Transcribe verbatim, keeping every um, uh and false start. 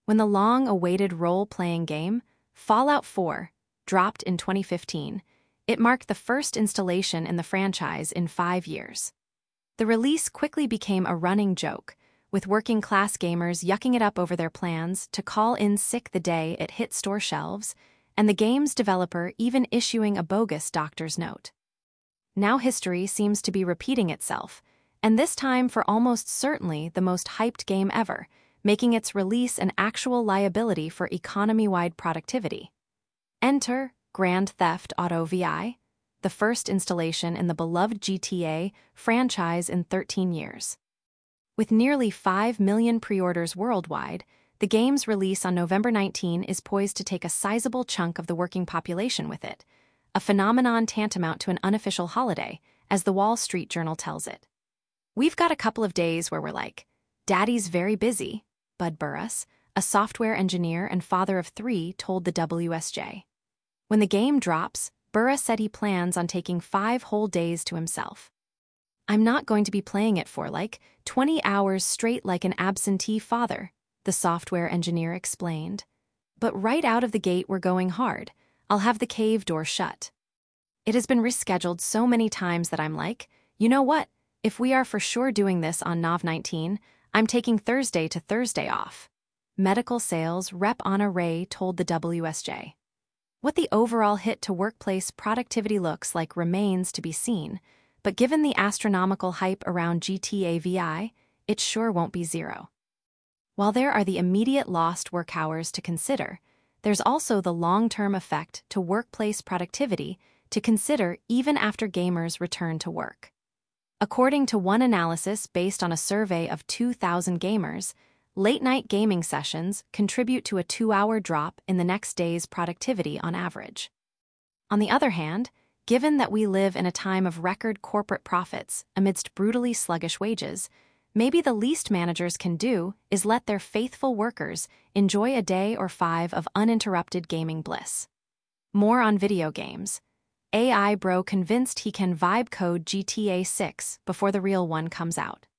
when the long-awaited role-playing game, Fallout four, dropped in twenty fifteen. It marked the first installation in the franchise in five years. The release quickly became a running joke, with working-class gamers yucking it up over their plans to call in sick the day it hit store shelves, and the game's developer even issuing a bogus doctor's note. Now history seems to be repeating itself, and this time for almost certainly the most hyped game ever, making its release an actual liability for economy-wide productivity. Enter Grand Theft Auto V I, the first installation in the beloved G T A franchise in thirteen years. With nearly five million pre-orders worldwide, the game's release on November nineteenth is poised to take a sizable chunk of the working population with it, a phenomenon tantamount to an unofficial holiday, as the Wall Street Journal tells it. "We've got a couple of days where we're like, Daddy's very busy," Bud Burris, a software engineer and father of three, told the W S J. When the game drops, Burris said he plans on taking five whole days to himself. "I'm not going to be playing it for, like, twenty hours straight like an absentee father," the software engineer explained. "But right out of the gate we're going hard. I'll have the cave door shut. It has been rescheduled so many times that I'm like, you know what? If we are for sure doing this on Nov nineteen, I'm taking Thursday to Thursday off," medical sales rep Anna Ray told the W S J. What the overall hit to workplace productivity looks like remains to be seen, but given the astronomical hype around G T A V I, it sure won't be zero. While there are the immediate lost work hours to consider, there's also the long-term effect to workplace productivity to consider even after gamers return to work. According to one analysis based on a survey of two thousand gamers, late-night gaming sessions contribute to a two-hour drop in the next day's productivity on average. On the other hand, given that we live in a time of record corporate profits amidst brutally sluggish wages, maybe the least managers can do is let their faithful workers enjoy a day or five of uninterrupted gaming bliss. More on video games. A I bro convinced he can vibe code G T A six before the real one comes out.